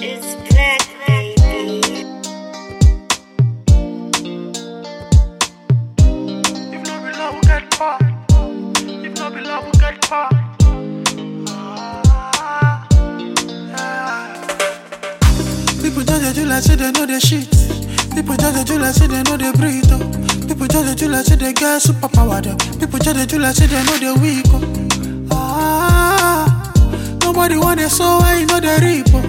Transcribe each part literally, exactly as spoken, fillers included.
It's black, baby. If not be love, we get caught. If not be love, we get caught. Ah, yeah. People judge you like say they know the shit. People judge you like say they know the breathe. Oh. People judge you like say they get superpower. Them. People judge you like say they know the weak. Oh. Ah, nobody want it, so I know the reap. Oh.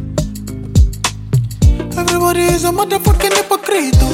Everybody is a motherfucking hypocrite. Oh.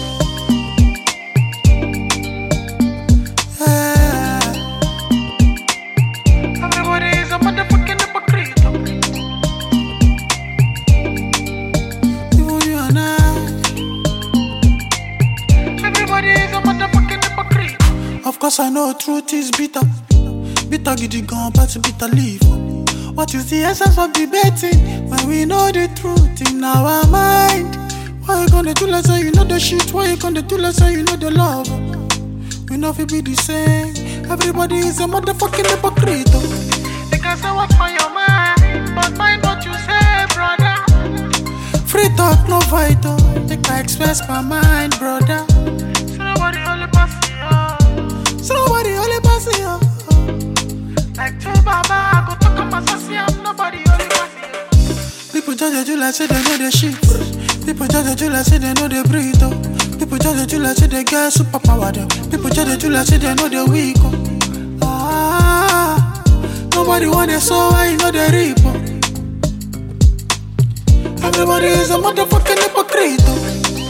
Of course I know truth is bitter. Bitter get the gun, but bitter leaf. What is the essence of debating when we know the truth in our mind? Why you gonna do less when you know the shit? Why you gonna do less when you know the love? We know we be the same. Everybody is a motherfucking hypocrite. They can say what's on your mind, but mind what you say, brother. Free talk, no vital. They can express my mind, brother. So nobody only pass you. So nobody only pass you. Like two baba, I go talk about associate. Nobody only pass you. People judge you like say they know the shit. People judge you like say they know the breathe. Oh. People judge you like say they get superpower. Them. People judge you like say they know the weak. Oh. Ah, nobody want it, so I know the reap. Oh. Everybody is a motherfucking hypocrite. Oh.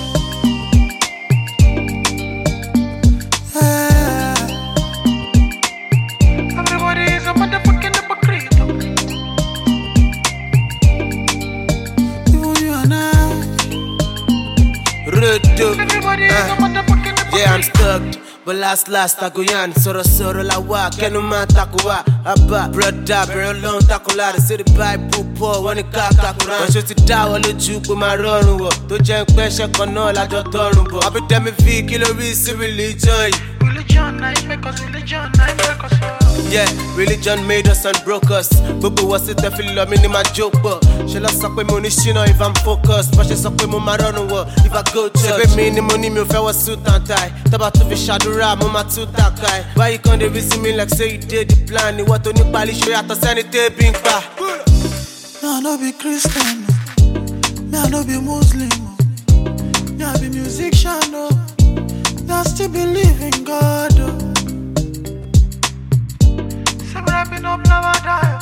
Uh, yeah, I'm stuck, but last last I go yan. Soro soro la wa, kenu ma takuwa. Abba, brother, very long takula. The city Bible poor, when it kaka kuran. When she down on the juke with my run wo. To jeng pressure kono la jo torun bo. I be tell me V kilo reason religion. Religion, I make us religion, I make us. Yeah, religion made us and broke us. Bobo was it a feel me in my joke, but she lost up with money, she know if I'm focused. But she's up with my run if I go church. She me in money, me if I was suit and tie. Taba to be shadow rap, mama too takai. Why you can't visit me like say you did the plan? You want to new pali show you to send it to big pa. No, I no be Christian, no. I no be Muslim, no. I be musician, no. I still believe in God. Oh. Say, but I been up, never die.